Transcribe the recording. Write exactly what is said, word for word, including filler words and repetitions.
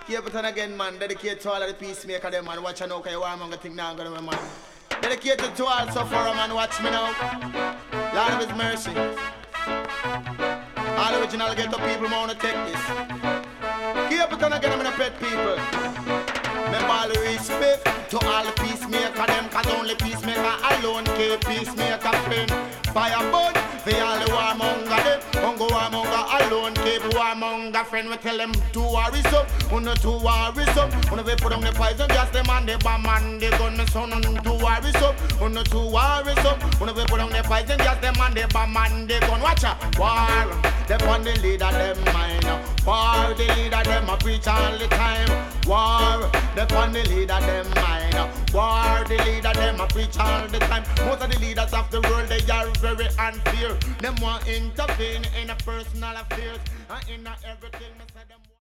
Capleton again, man. Dedicate to all of the peacemaker, them, man. Watch out now, because you warmonger thing now, gonna man. Dedicated to all sufferer, man. Watch me now. Lord of His mercy. All original ghetto people, man, wanna take this. Capleton again, I'm gonna pet people. Remember all the respect to all the peacemaker, them, cause only peacemaker alone can peacemaker friend. Fire burn, for all the warmonger, them. Ungo warmonger alone keep warmonger friend. We tell them to worry up, uno to worry up. Uno we put on the poison, just them and the bomb and the gun. Me son uno to worry up, uno to worry up. Uno we put on the poison, just them and the bomb and the gun. Watch out, war, they on the leader, them mind. War, the leader, them a preach all the time. War, they on the leader, them mind. War, the leader, them a preach all the time. Most of the leaders of the world, they are very unfair. Them want intervene in a personal affairs and in a everything.